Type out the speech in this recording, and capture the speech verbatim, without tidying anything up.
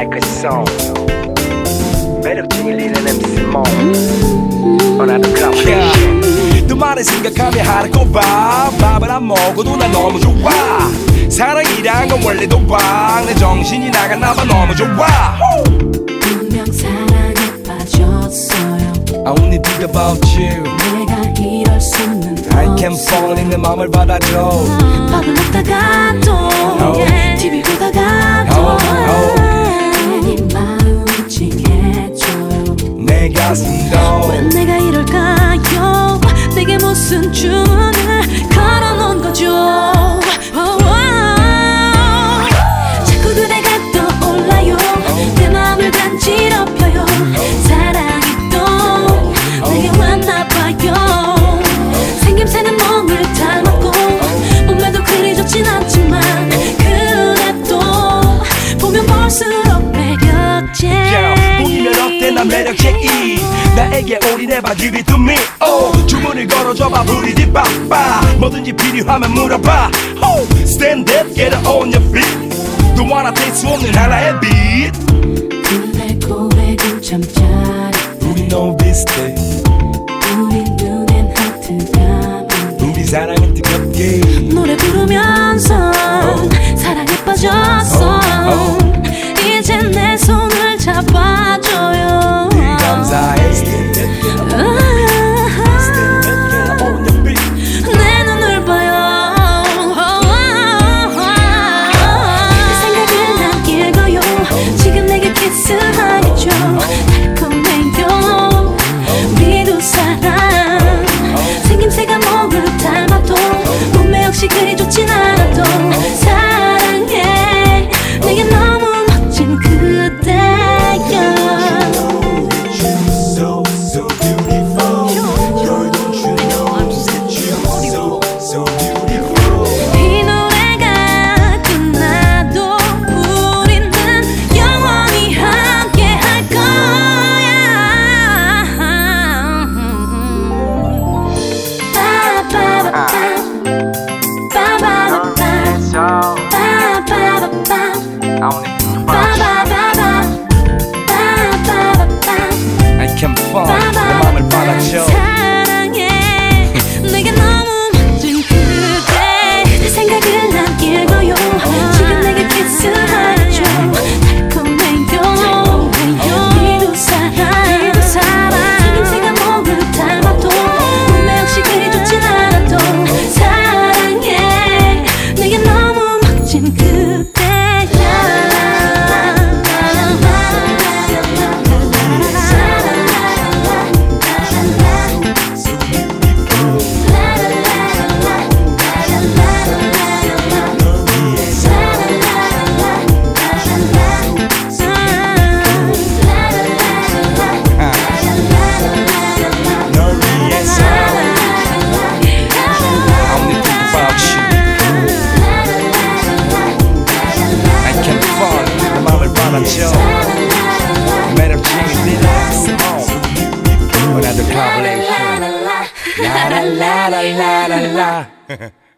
like a song. 매력적인 리듬 엠씨 몽 원하는 combination. 너만을 생각하며 하루 꼬박 밥을 안 먹어도 난 너무 좋아. 사랑이란 건 원래 도박. 내 정신이 나갔나봐 너무 좋아. 분명 사랑에 빠졌어요. I only think about you. 내가 이럴 수는 I can't fall in 내 맘을 받아줘. 밥을 먹다가도 oh. 티비 보다가도 oh. 괜히 마음 찡해져요. 내 가슴도 왜 내가 이럴까요? 내게 무슨 주문을 걸어놓은 거죠. oh, oh. 자꾸 그대가 떠올라요. 내 맘을 간지럽혀요. 사랑이 또 내게 왔나봐요. 생김새는 멍을 닮았고 몸매도 그리 좋진 않지만 그래도 보면 볼수록 매력제. 보기면 어때 난 매력쟁이. 나에게 올인해봐 give it to me. oh. 주문을 걸어줘봐 부리디 빠빠. 뭐든지 필요하면 물어봐. oh. Stand up get on your feet. 또 하나 뗄 수 없는 하나의 빛. 그대 고백은 참 잘했대. 우리 너무 비슷해. 우리 눈엔 하트가 우리 사랑은 뜨겁게 노래 부르면서 oh. 사랑에 빠졌어. oh. oh. 이제 내 손을 잡아줘요. 감사해. 내 눈을 봐요. 생각을 난 읽어요. 지금 내게 키스하겠죠. 달콤해요. 우리 두 사람 생김새가 몸을 닮아도 몸매 역시 그리 좋진 않아도 사랑해. 내게 너무 멋진 그대여. 이 노래가 끝나도 우리는 영원히 함께 할 거야. 빠바바밤 빠바바밤 빠바바밤 빠바바밤 빠바바밤 I can fall 내 맘을 받아줘. 사랑해. 내게 너무 멋진 그대 생각을 난 읽어요. 지금 내게 키스하죠. 달콤해요. 우리 두 사람 생김새가 몸을 닮아도 몸매 역시 그리 좋진 않아도 사랑해. 내게 너무 멋진 그대야. 매력적인 리듬 원하는 combination. La la la la la la la.